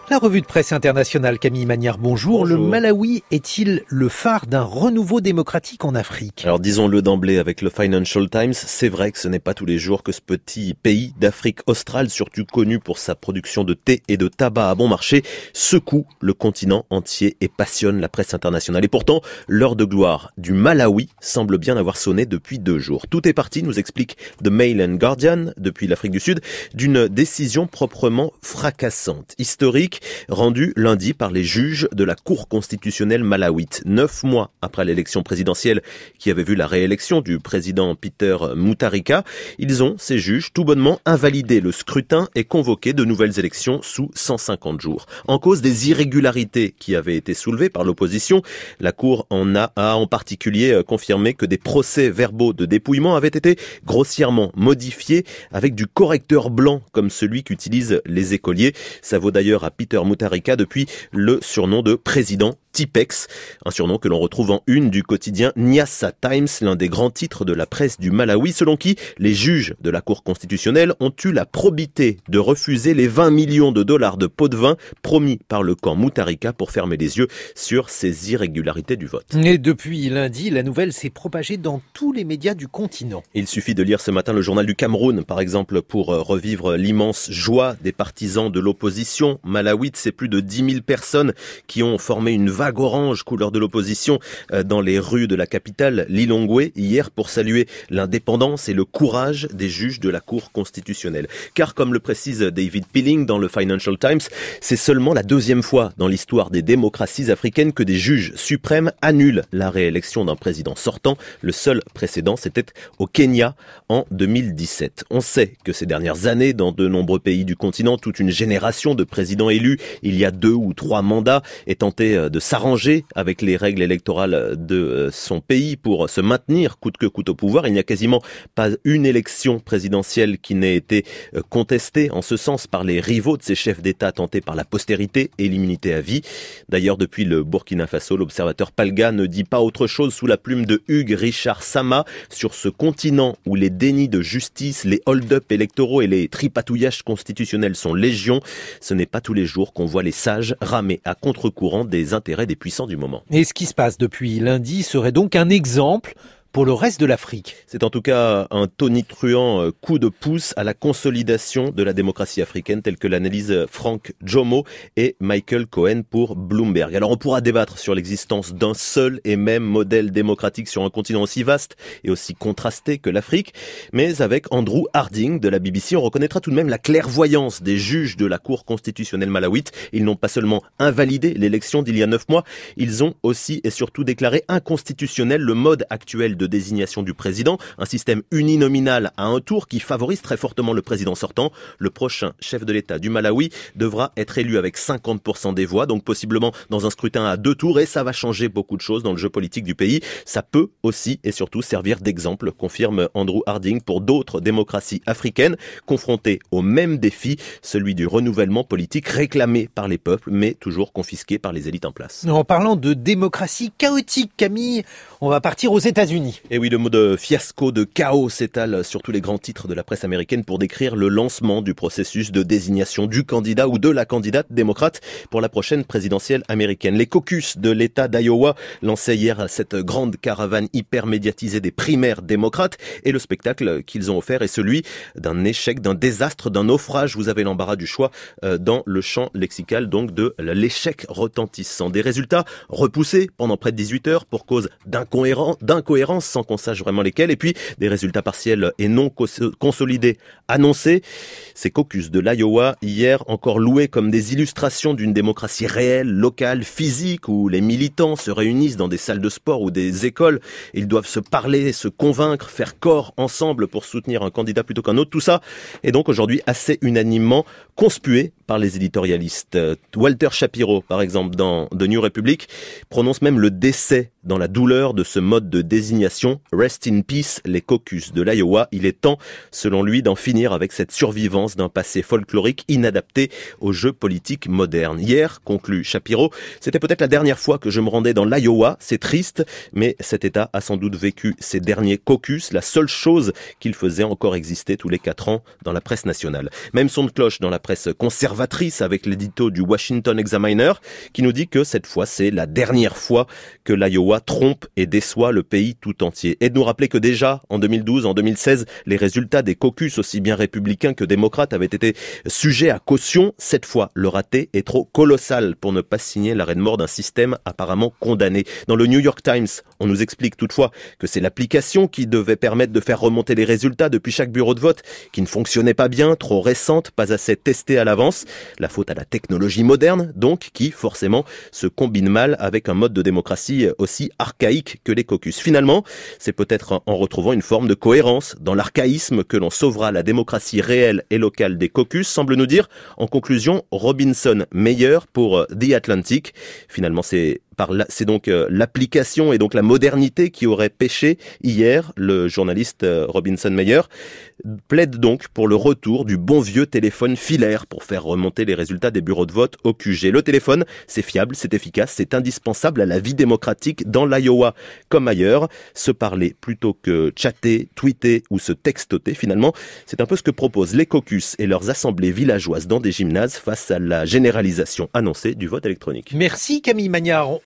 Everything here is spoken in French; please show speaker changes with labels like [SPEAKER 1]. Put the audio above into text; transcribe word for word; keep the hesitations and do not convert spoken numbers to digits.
[SPEAKER 1] La revue de presse internationale, Camille Magnard, bonjour. bonjour. Le Malawi est-il le phare d'un renouveau démocratique en Afrique ?
[SPEAKER 2] Alors disons-le d'emblée avec le Financial Times, c'est vrai que ce n'est pas tous les jours que ce petit pays d'Afrique australe, surtout connu pour sa production de thé et de tabac à bon marché, secoue le continent entier et passionne la presse internationale. Et pourtant, l'heure de gloire du Malawi semble bien avoir sonné depuis deux jours. Tout est parti, nous explique The Mail and Guardian, depuis l'Afrique du Sud, d'une décision proprement fracassante, historique, rendu lundi par les juges de la Cour constitutionnelle malawite. Neuf mois après l'élection présidentielle qui avait vu la réélection du président Peter Mutharika, ils ont, ces juges, tout bonnement invalidé le scrutin et convoqué de nouvelles élections sous cent cinquante jours. En cause des irrégularités qui avaient été soulevées par l'opposition, la Cour en a, a en particulier confirmé que des procès-verbaux de dépouillement avaient été grossièrement modifiés avec du correcteur blanc comme celui qu'utilisent les écoliers. Ça vaut d'ailleurs à Peter Mutharika depuis le surnom de président Tipex, un surnom que l'on retrouve en une du quotidien Nyassa Times, l'un des grands titres de la presse du Malawi, selon qui les juges de la Cour constitutionnelle ont eu la probité de refuser les vingt millions de dollars de pots de vin promis par le camp Mutharika pour fermer les yeux sur ces irrégularités du vote.
[SPEAKER 1] Et depuis lundi, la nouvelle s'est propagée dans tous les médias du continent.
[SPEAKER 2] Il suffit de lire ce matin le journal du Cameroun, par exemple, pour revivre l'immense joie des partisans de l'opposition malawite. C'est plus de dix mille personnes qui ont formé une vague orange couleur de l'opposition dans les rues de la capitale, Lilongwe, hier pour saluer l'indépendance et le courage des juges de la Cour constitutionnelle. Car comme le précise David Pilling dans le Financial Times, c'est seulement la deuxième fois dans l'histoire des démocraties africaines que des juges suprêmes annulent la réélection d'un président sortant. Le seul précédent, c'était au Kenya en deux mille dix-sept. On sait que ces dernières années, dans de nombreux pays du continent, toute une génération de présidents élus, il y a deux ou trois mandats, est tenté de s'arranger avec les règles électorales de son pays pour se maintenir coûte que coûte au pouvoir. Il n'y a quasiment pas une élection présidentielle qui n'ait été contestée en ce sens par les rivaux de ces chefs d'État tentés par la postérité et l'immunité à vie. D'ailleurs, depuis le Burkina Faso, l'observateur Palga ne dit pas autre chose sous la plume de Hugues Richard Sama. Sur ce continent où les dénis de justice, les hold-up électoraux et les tripatouillages constitutionnels sont légion, ce n'est pas tous les jours qu'on voit les sages ramer à contre-courant des intérêts des puissants du moment.
[SPEAKER 1] Et ce qui se passe depuis lundi serait donc un exemple pour le reste de l'Afrique.
[SPEAKER 2] C'est en tout cas un tonitruant coup de pouce à la consolidation de la démocratie africaine, telle que l'analyse Frank Jomo et Michael Cohen pour Bloomberg. Alors on pourra débattre sur l'existence d'un seul et même modèle démocratique sur un continent aussi vaste et aussi contrasté que l'Afrique, mais avec Andrew Harding de la B B C, on reconnaîtra tout de même la clairvoyance des juges de la Cour constitutionnelle malawite. Ils n'ont pas seulement invalidé l'élection d'il y a neuf mois, ils ont aussi et surtout déclaré inconstitutionnel le mode actuel de de désignation du président, un système uninominal à un tour qui favorise très fortement le président sortant. Le prochain chef de l'État du Malawi devra être élu avec cinquante pour cent des voix, donc possiblement dans un scrutin à deux tours, et ça va changer beaucoup de choses dans le jeu politique du pays. Ça peut aussi et surtout servir d'exemple, confirme Andrew Harding, pour d'autres démocraties africaines confrontées au même défi, celui du renouvellement politique réclamé par les peuples, mais toujours confisqué par les élites en place.
[SPEAKER 1] En parlant de démocratie chaotique, Camille, on va partir aux États-Unis.
[SPEAKER 2] Et oui, le mot de fiasco, de chaos s'étale sur tous les grands titres de la presse américaine pour décrire le lancement du processus de désignation du candidat ou de la candidate démocrate pour la prochaine présidentielle américaine. Les caucus de l'État d'Iowa lançaient hier cette grande caravane hyper médiatisée des primaires démocrates, et le spectacle qu'ils ont offert est celui d'un échec, d'un désastre, d'un naufrage. Vous avez l'embarras du choix dans le champ lexical donc de l'échec retentissant. Des résultats repoussés pendant près de dix-huit heures pour cause d'incohérence, d'incohérence sans qu'on sache vraiment lesquels, et puis des résultats partiels et non consolidés annoncés. Ces caucus de l'Iowa, hier encore loués comme des illustrations d'une démocratie réelle, locale, physique, où les militants se réunissent dans des salles de sport ou des écoles. Ils doivent se parler, se convaincre, faire corps ensemble pour soutenir un candidat plutôt qu'un autre. Tout ça est donc aujourd'hui assez unanimement conspué par les éditorialistes. Walter Shapiro, par exemple, dans The New Republic, prononce même le décès dans la douleur de ce mode de désignation citation, « Rest in peace, les caucus de l'Iowa ». Il est temps, selon lui, d'en finir avec cette survivance d'un passé folklorique inadapté aux jeux politiques modernes. Hier, conclut Shapiro, c'était peut-être la dernière fois que je me rendais dans l'Iowa. C'est triste, mais cet État a sans doute vécu ses derniers caucus, la seule chose qu'il faisait encore exister tous les quatre ans dans la presse nationale. Même son de cloche dans la presse conservatrice avec l'édito du Washington Examiner qui nous dit que cette fois, c'est la dernière fois que l'Iowa trompe et déçoit le pays tout entier. Et de nous rappeler que déjà, en deux mille douze, en deux mille seize, les résultats des caucus, aussi bien républicains que démocrates, avaient été sujets à caution. Cette fois, le raté est trop colossal pour ne pas signer l'arrêt de mort d'un système apparemment condamné. Dans le New York Times, on nous explique toutefois que c'est l'application qui devait permettre de faire remonter les résultats depuis chaque bureau de vote qui ne fonctionnait pas bien, trop récente, pas assez testée à l'avance. La faute à la technologie moderne, donc, qui forcément se combine mal avec un mode de démocratie aussi archaïque que les caucus. Finalement, c'est peut-être en retrouvant une forme de cohérence dans l'archaïsme que l'on sauvera la démocratie réelle et locale des caucus, semble nous dire en conclusion Robinson Meyer pour The Atlantic. Finalement, c'est Par là, c'est donc euh, l'application et donc la modernité qui aurait péché hier. Le journaliste euh, Robinson Meyer plaide donc pour le retour du bon vieux téléphone filaire pour faire remonter les résultats des bureaux de vote au Q G. Le téléphone, c'est fiable, c'est efficace, c'est indispensable à la vie démocratique dans l'Iowa comme ailleurs. Se parler plutôt que chatter, tweeter ou se textoter finalement, c'est un peu ce que proposent les caucus et leurs assemblées villageoises dans des gymnases face à la généralisation annoncée du vote électronique.
[SPEAKER 1] Merci Camille Magnard.